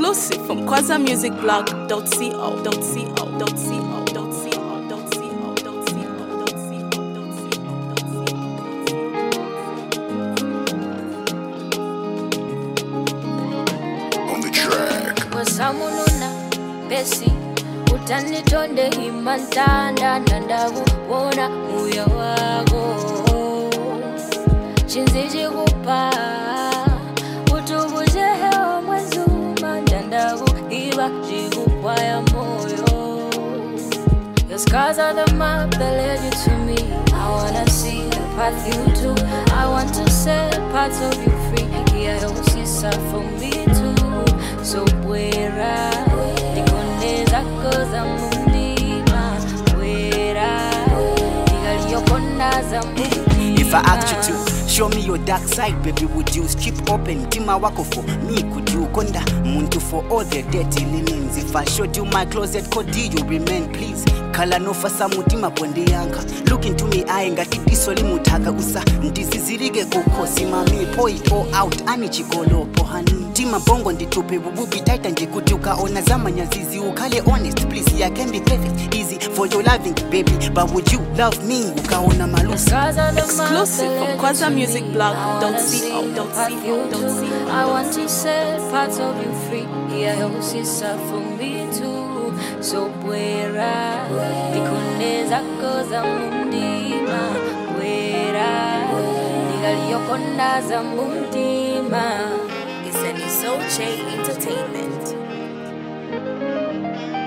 Exclusive from kwazamusicblog.co.co.co.co.co.co.co.co. On the track. Wasamununa besi utanitonde himantanda nandavu wona muya wago chinziji kupa utubujeho mwezuma nandavu iba jikukwaya moyo. Your scars are the map that led you to me. I wanna see the path you took. I want to set parts of you free. Yeah, don't see for me too. So wera nikonde zako za mlima wera nigaliyokona za mlima. If I asked you to show me your dark side, baby, would you strip open tima wako for me? Could you konda muntu for all the dirty linens? If I showed you my closet code, you remain, please. Kala no fasa mutima ponde yanga. Look into me eye ngati disoli mutaka usa ndizizirige kukosi mami pour it all out ani chikolo pohani tima bongo nditupe bububi taita njikutuka ona zamanya zizi ukale honest please. I can be perfect easy for your loving baby, but would you love me ukaona malusa? Exclusive from kwazamusicblog.co.co.co.co. I want to set parts of you free. Yeah, you see for me too. So wera nikonde zako za mundima wera nigaliyokona za mundima. It's an Isoche Entertainment.